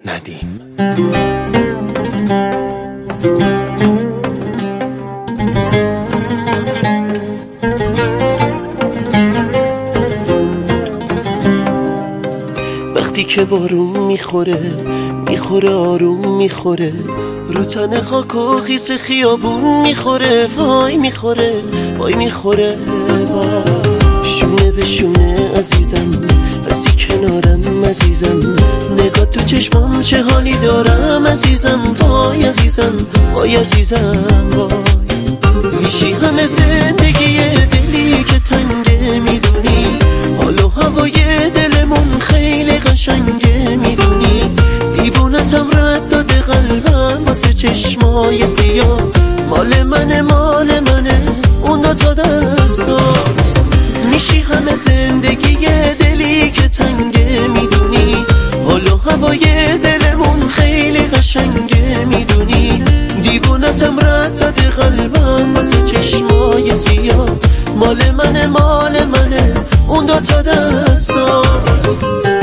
ندیم. وقتی که بارون میخوره آروم میخوره، رو تن خاک و خیس خیابون میخوره، وای میخوره وای. شونه به شونه عزیزم، هستی کنارم عزیزم، نگاه تو چشمام چه حالی دارم عزیزم، وای عزیزم وای عزیزم وای. میشی همه زندگی دلی که تنگه، میدونی حال و هوای دلمون خیلی قشنگه، میدونی دیوونتم رد داده قلبم واسه چشمای زیاد، مال منه اون دوتا دستات. میشی همه زندگی دلی که تنگه، میدونی حال و هوای دلمون خیلی قشنگه، میدونی دیوونتم رد داده قلبم واسه چشمای زیاد، مال منه اون دوتا دستات.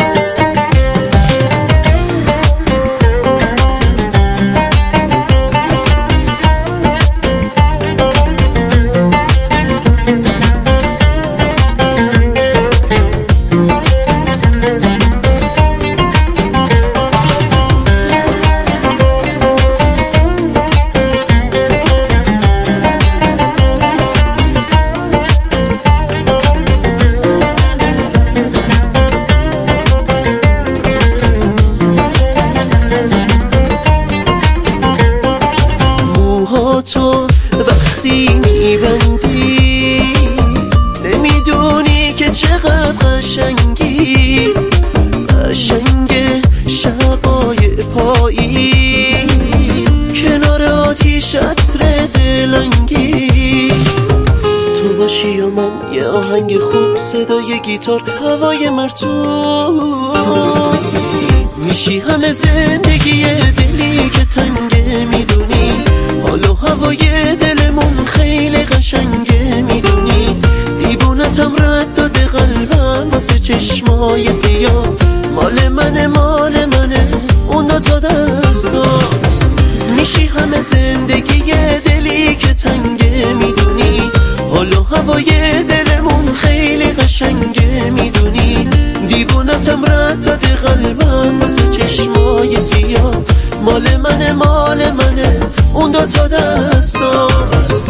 تو وقتی میبندی نمیدونی که چقدر قشنگی، قشنگه شبای پاییز کنار آتیش عطر دلانگیز. تو باشی و من یه آهنگ خوب، صدای گیتار، هوای مرطوب. میشی همه زندگی دلی که تنگه، میدونی حال و هوای دلمون خیلی قشنگه، میدونی دیوونتم رد داده قلبم واسه چشمای زیاد، مال منه اون دوتا دستات. میشی همه زندگی دلی که تنگه، میدونی حال و هوای دلمون خیلی قشنگه، میدونی دیوونتم رد داده قلبم واسه چشمای زیاد، مال منه اون دوتا دستات.